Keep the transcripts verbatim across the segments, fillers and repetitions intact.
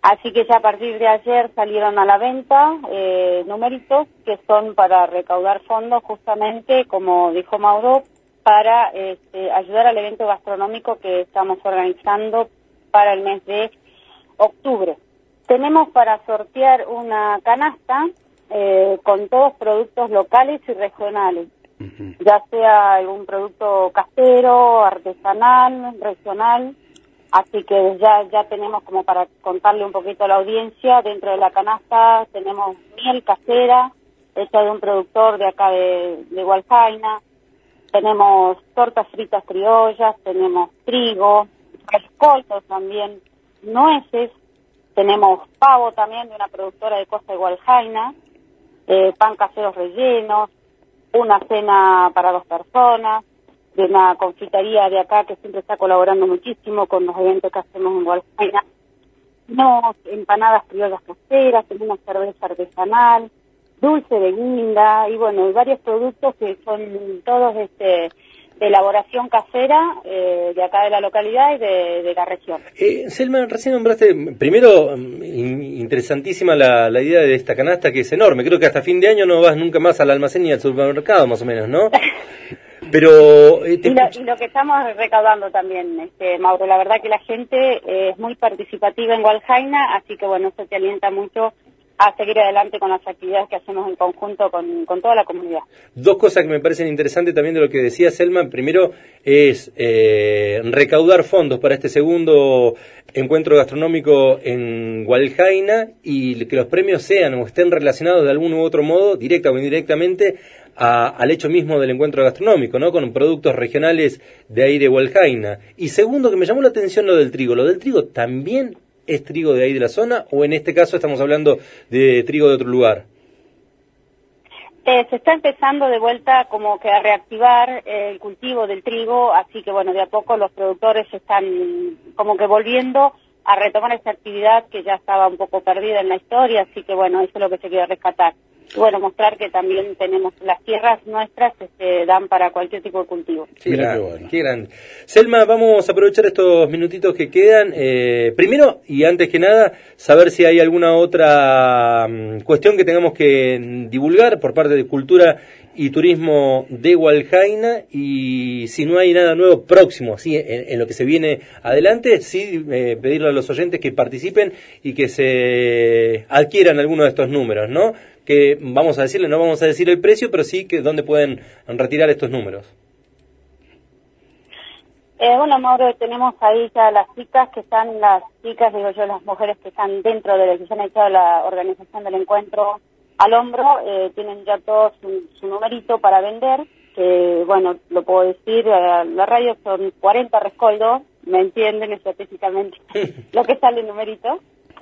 Así que ya a partir de ayer salieron a la venta eh, numeritos que son para recaudar fondos justamente, como dijo Mauro, para este, ayudar al evento gastronómico que estamos organizando para el mes de octubre. Tenemos para sortear una canasta eh, con todos productos locales y regionales, uh-huh. ya sea algún producto casero, artesanal, regional. Así que ya ya tenemos, como para contarle un poquito a la audiencia, dentro de la canasta tenemos miel casera, hecha de un productor de acá de, de Hualjaina, tenemos tortas fritas criollas, tenemos trigo, rescoldos también, nueces, tenemos pavo también de una productora de Costa de Hualjaina, eh, pan caseros rellenos, una cena para dos personas, de una confitería de acá que siempre está colaborando muchísimo con los eventos que hacemos en Hualjaina. Tenemos empanadas criollas caseras, tenemos cerveza artesanal, dulce de guinda, y bueno, hay varios productos que son todos este de elaboración casera eh, de acá de la localidad y de, de la región. Eh, Selma, recién nombraste, primero, in, interesantísima la, la idea de esta canasta, que es enorme. Creo que hasta fin de año no vas nunca más al almacén ni al supermercado, más o menos, ¿no? Pero eh, te... y, lo, y lo que estamos recaudando también, este, Mauro, la verdad que la gente eh, es muy participativa en Hualjaina, así que bueno, eso te alienta mucho a seguir adelante con las actividades que hacemos en conjunto con, con toda la comunidad. Dos cosas que me parecen interesantes también de lo que decía Selma. Primero es eh, recaudar fondos para este segundo encuentro gastronómico en Hualjaina, y que los premios sean o estén relacionados de algún u otro modo, directa o indirectamente, a, al hecho mismo del encuentro gastronómico, ¿no? Con productos regionales de ahí de Hualjaina. Y segundo, que me llamó la atención lo del trigo. ¿Lo del trigo también es trigo de ahí de la zona, o en este caso estamos hablando de trigo de otro lugar? Eh, se está empezando de vuelta como que a reactivar eh, el cultivo del trigo, así que bueno, de a poco los productores están como que volviendo a retomar esta actividad que ya estaba un poco perdida en la historia, así que bueno, eso es lo que se quiere rescatar. Y bueno, mostrar que también tenemos las tierras nuestras que se dan para cualquier tipo de cultivo. Qué grande, bueno. Qué grande. Selma, vamos a aprovechar estos minutitos que quedan. Eh, primero, y antes que nada, saber si hay alguna otra um, cuestión que tengamos que divulgar por parte de Cultura y Turismo de Hualjaina, y si no hay nada nuevo próximo, ¿sí? en, en lo que se viene adelante, sí eh, pedirle a los oyentes que participen y que se adquieran alguno de estos números, ¿no? Que vamos a decirle, no vamos a decir el precio, pero sí que dónde pueden retirar estos números. Eh, bueno, Mauro, tenemos ahí ya las chicas que están, las chicas, digo yo, las mujeres que están dentro de la que se han echado la organización del encuentro al hombro, eh, tienen ya todo su, su numerito para vender, que bueno, lo puedo decir, eh, la radio son cuarenta rescoldos, me entienden específicamente lo que sale el numerito.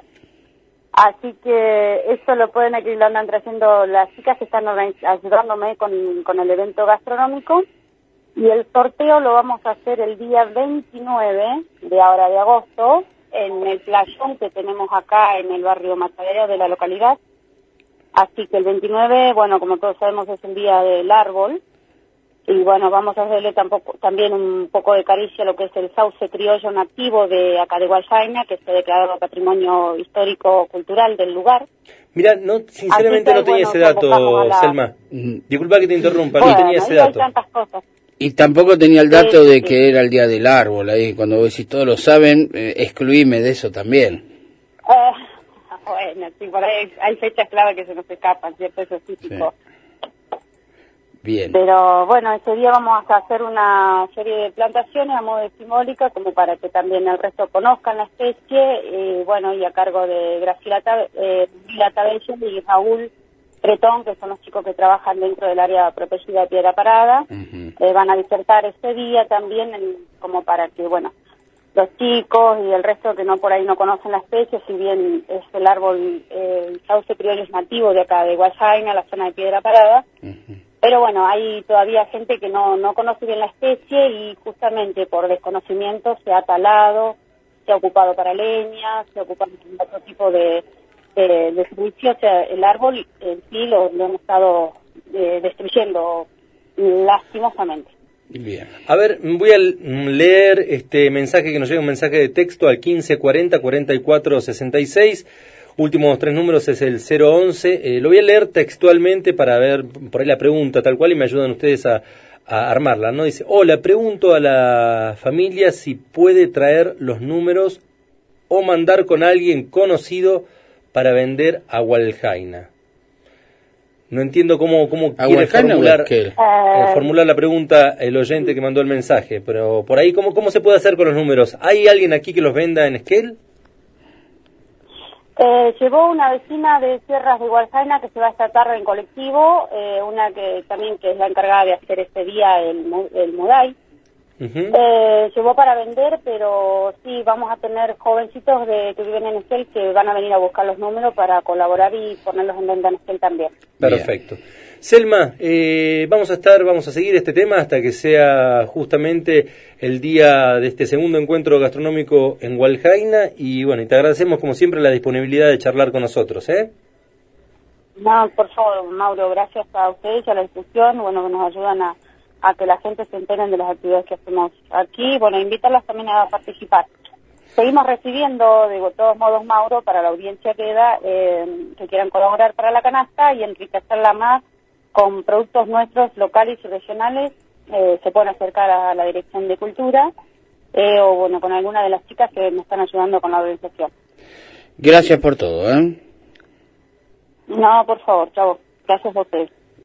Así que eso lo pueden, aquí lo andan trayendo las chicas que están ayudándome con, con el evento gastronómico. Y el sorteo lo vamos a hacer el día veintinueve de ahora de agosto en el playón que tenemos acá en el barrio Matadero de la localidad. Así que el veintinueve, bueno, como todos sabemos, es el día del árbol. Y bueno, vamos a hacerle tampoco, también un poco de caricia a lo que es el sauce criollo nativo de acá de Hualjaina, que se ha declarado patrimonio histórico-cultural del lugar. Mira, no, sinceramente que, no tenía bueno, ese dato, la... Selma. Disculpa que te interrumpa, bueno, no tenía ese dato. Hay tantas cosas. Y tampoco tenía el dato sí, de sí. que era el día del árbol. Ahí cuando vos decís todos lo saben, eh, excluíme de eso también. Uh, bueno, sí, por ahí hay fechas clave que se nos escapan, ¿cierto? Eso es típico. Sí. Bien. Pero bueno, ese día vamos a hacer una serie de plantaciones a modo de simbólica, como para que también el resto conozcan la especie, y bueno, y a cargo de Graciela eh, Tabello y Raúl Bretón, que son los chicos que trabajan dentro del área protegida de Piedra Parada, uh-huh. eh, van a disertar ese día también, en, como para que, bueno, los chicos y el resto que no por ahí no conocen la especie, si bien es el árbol, eh, el sauce criollo es nativo de acá de Hualjaina, la zona de Piedra Parada, uh-huh. Pero bueno, hay todavía gente que no, no conoce bien la especie y justamente por desconocimiento se ha talado, se ha ocupado para leña, se ha ocupado para otro tipo de, de, de servicio. O sea, el árbol en sí lo, lo hemos estado eh, destruyendo lastimosamente. Bien. A ver, voy a leer este mensaje que nos llega, un mensaje de texto al quince cuarenta cuarenta y cuatro sesenta y seis. Últimos tres números es el cero once. Eh, lo voy a leer textualmente para ver por ahí la pregunta tal cual y me ayudan ustedes a, a armarla, ¿no? Dice, hola, pregunto a la familia si puede traer los números o mandar con alguien conocido para vender a Hualjaina. No entiendo cómo, cómo quiere formular, eh, formular la pregunta el oyente que mandó el mensaje, pero por ahí, ¿cómo, cómo se puede hacer con los números? ¿Hay alguien aquí que los venda en Esquel? Eh, llevó una vecina de Sierras de Hualjaina que se va esta tarde en colectivo, eh, una que también que es la encargada de hacer este día el, el Mudai. Uh-huh. eh, llevó para vender, pero sí, vamos a tener jovencitos de que viven en Esquel que van a venir a buscar los números para colaborar y ponerlos en venta en Esquel también. Perfecto. Bien. Selma, eh, vamos a estar, vamos a seguir este tema hasta que sea justamente el día de este segundo encuentro gastronómico en Hualjaina y bueno, y te agradecemos como siempre la disponibilidad de charlar con nosotros, ¿eh? No, por favor, Mauro, gracias a ustedes y a la discusión, bueno, que nos ayudan a, a que la gente se entere de las actividades que hacemos aquí, bueno, invitarlas también a participar. Seguimos recibiendo, de todos modos, Mauro, para la audiencia que queda, eh, que quieran colaborar para la canasta y enriquecerla más con productos nuestros locales y regionales, eh, se pueden acercar a la Dirección de Cultura eh, o bueno, con alguna de las chicas que me están ayudando con la organización. Gracias por todo, ¿eh? No, por favor, chavo. Gracias a ustedes.